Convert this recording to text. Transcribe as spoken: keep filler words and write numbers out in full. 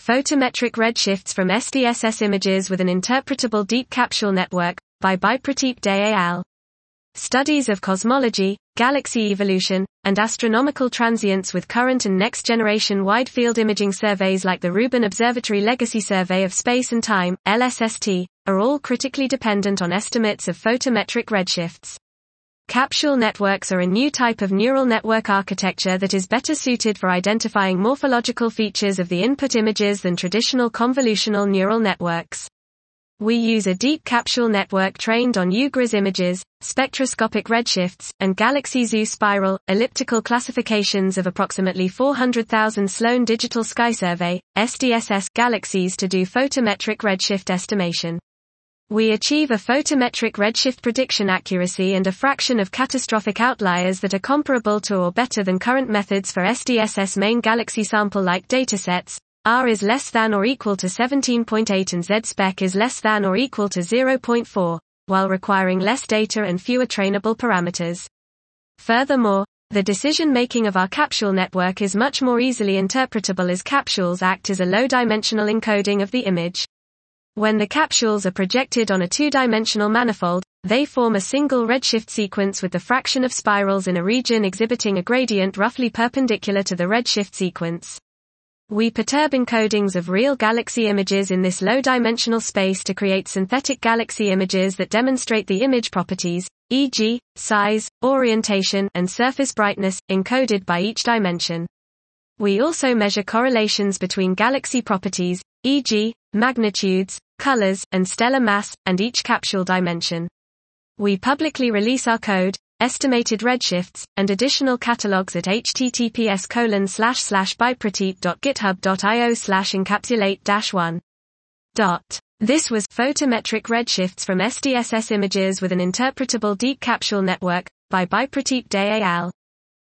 Photometric redshifts from S D S S images with an interpretable deep capsule network, by Biprateep De et al. Studies of cosmology, galaxy evolution, and astronomical transients with current and next-generation wide-field imaging surveys like the Rubin Observatory Legacy Survey of Space and Time, L S S T, are all critically dependent on estimates of photometric redshifts. Capsule networks are a new type of neural network architecture that is better suited for identifying morphological features of the input images than traditional convolutional neural networks. We use a deep capsule network trained on U G R I S images, spectroscopic redshifts, and galaxy zoo spiral, elliptical classifications of approximately four hundred thousand Sloan Digital Sky Survey, S D S S, galaxies to do photometric redshift estimation. We achieve a photometric redshift prediction accuracy and a fraction of catastrophic outliers that are comparable to or better than current methods for S D S S main galaxy sample-like datasets. R is less than or equal to seventeen point eight and Z-spec is less than or equal to zero point four, while requiring less data and fewer trainable parameters. Furthermore, the decision-making of our capsule network is much more easily interpretable as capsules act as a low-dimensional encoding of the image. When the capsules are projected on a two-dimensional manifold, they form a single redshift sequence with the fraction of spirals in a region exhibiting a gradient roughly perpendicular to the redshift sequence. We perturb encodings of real galaxy images in this low-dimensional space to create synthetic galaxy images that demonstrate the image properties, for example, size, orientation, and surface brightness, encoded by each dimension. We also measure correlations between galaxy properties, for example, magnitudes, colors, and stellar mass, and each capsule dimension. We publicly release our code, estimated redshifts, and additional catalogs at https colon slash slash biprateep.github.io slash encapsulate dash one. This was Photometric Redshifts from S D S S Images with an Interpretable Deep Capsule Network, by Biprateep De et al.